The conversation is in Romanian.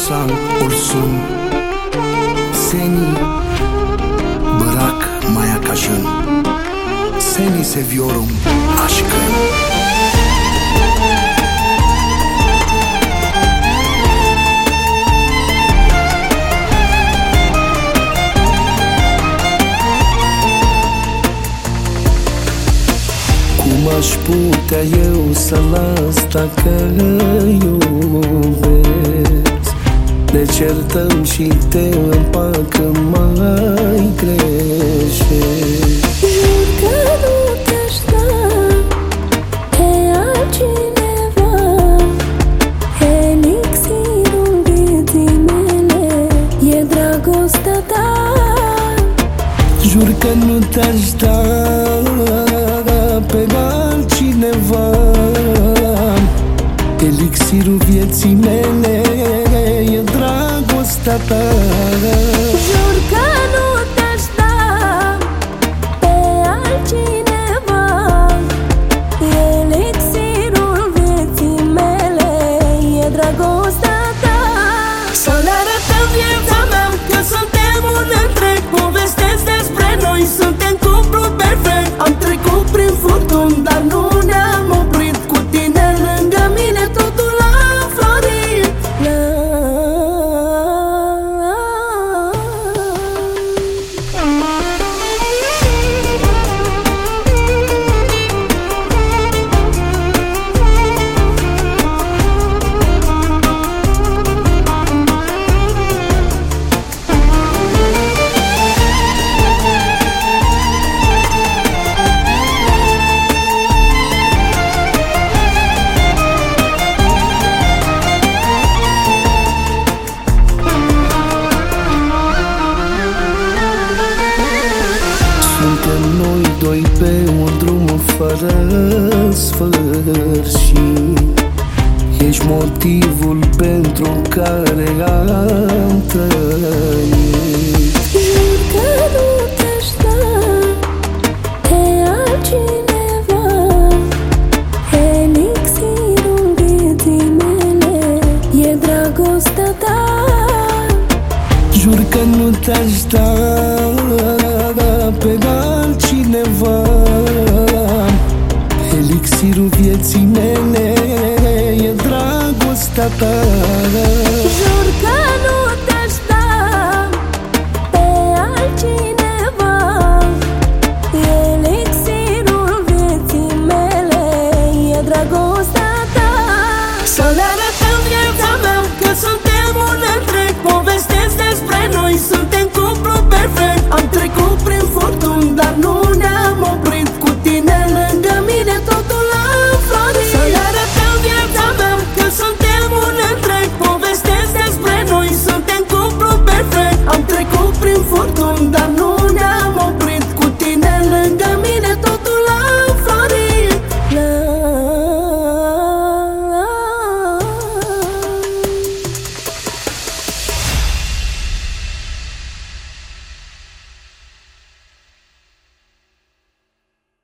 San Ursun Seni bırak maya kaşın Seni seviyorum aşkım. Cum aș putea eu să las dacă iubesc? Ne certăm și te împacă mai greșești. Jur că nu te-aș da pe altcineva, elixirul vieții mele e dragostea ta. Jur că nu te-aș da pe altcineva, elixirul vieții mele e dragostea ta. Jur că nu te-aș da pe altcineva, elixirul vieții mele e dragostea ta. Să le arătăm viața mea că suntem un întreg, povestesc despre noi, suntem cuplu perfect. Am trecut prin furtuni, dar nu ne-am oprit, cu tine lângă mine totul a înflorit. Suntem noi doi pe un drum fără sfârșit. Ești motivul pentru care am trăit. Jur că nu te-aș da pe altcineva, elixirul vieții mele e dragostea ta. Jur că nu te-aș da pe altcineva, elixirul vieții mele e dragostea ta. Jur că nu te-aș da pe altcineva, elixirul vieții mele e dragostea ta. Să le arătăm viața mea că suntem un întreg, povestesc despre noi, suntem cuplu perfect. Am trecut